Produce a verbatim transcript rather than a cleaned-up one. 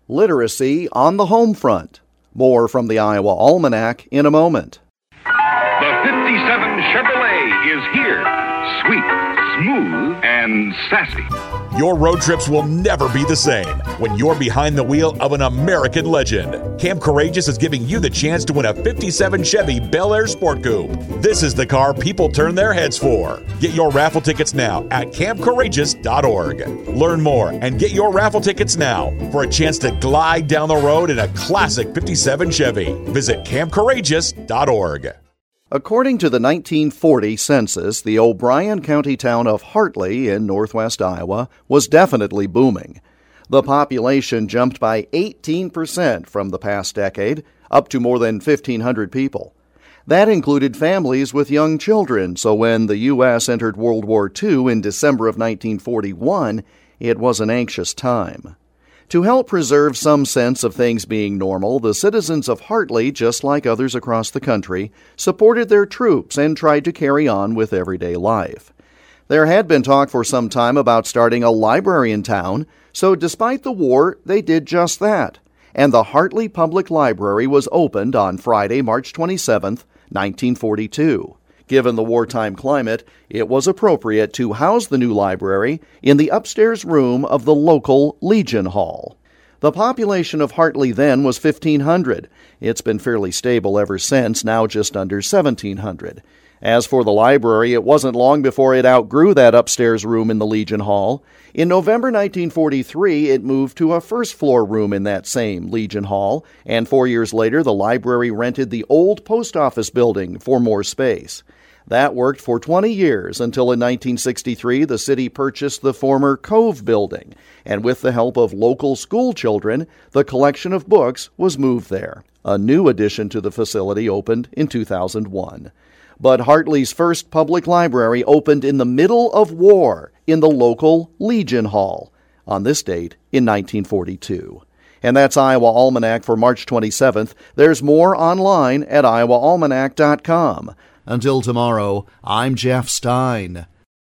Literacy on the home front. More from the Iowa Almanac in a moment. The fifty-seven Chevrolet is here. Sweet, smooth, and sassy. Your road trips will never be the same when you're behind the wheel of an American legend. Camp Courageous is giving you the chance to win a fifty-seven Chevy Bel Air Sport Coupe. This is the car people turn their heads for. Get your raffle tickets now at camp courageous dot org. Learn more and get your raffle tickets now for a chance to glide down the road in a classic fifty-seven Chevy. Visit camp courageous dot org. According to the nineteen forty census, the O'Brien County town of Hartley in northwest Iowa was definitely booming. The population jumped by eighteen percent from the past decade, up to more than fifteen hundred people. That included families with young children, so when the U S entered World War Two in December of nineteen forty-one, it was an anxious time. To help preserve some sense of things being normal, the citizens of Hartley, just like others across the country, supported their troops and tried to carry on with everyday life. There had been talk for some time about starting a library in town, so despite the war, they did just that. And the Hartley Public Library was opened on Friday, March twenty-seventh, nineteen forty-two. Given the wartime climate, it was appropriate to house the new library in the upstairs room of the local Legion Hall. The population of Hartley then was fifteen hundred. It's been fairly stable ever since, now just under seventeen hundred. As for the library, it wasn't long before it outgrew that upstairs room in the Legion Hall. In November nineteen forty-three, it moved to a first-floor room in that same Legion Hall, and four years later, the library rented the old post office building for more space. That worked for twenty years until in nineteen sixty-three the city purchased the former Cove building, and with the help of local school children, the collection of books was moved there. A new addition to the facility opened in two thousand one. But Hartley's first public library opened in the middle of war in the local Legion Hall on this date in nineteen forty-two. And that's Iowa Almanac for March twenty-seventh. There's more online at iowa almanac dot com. Until tomorrow, I'm Jeff Stein.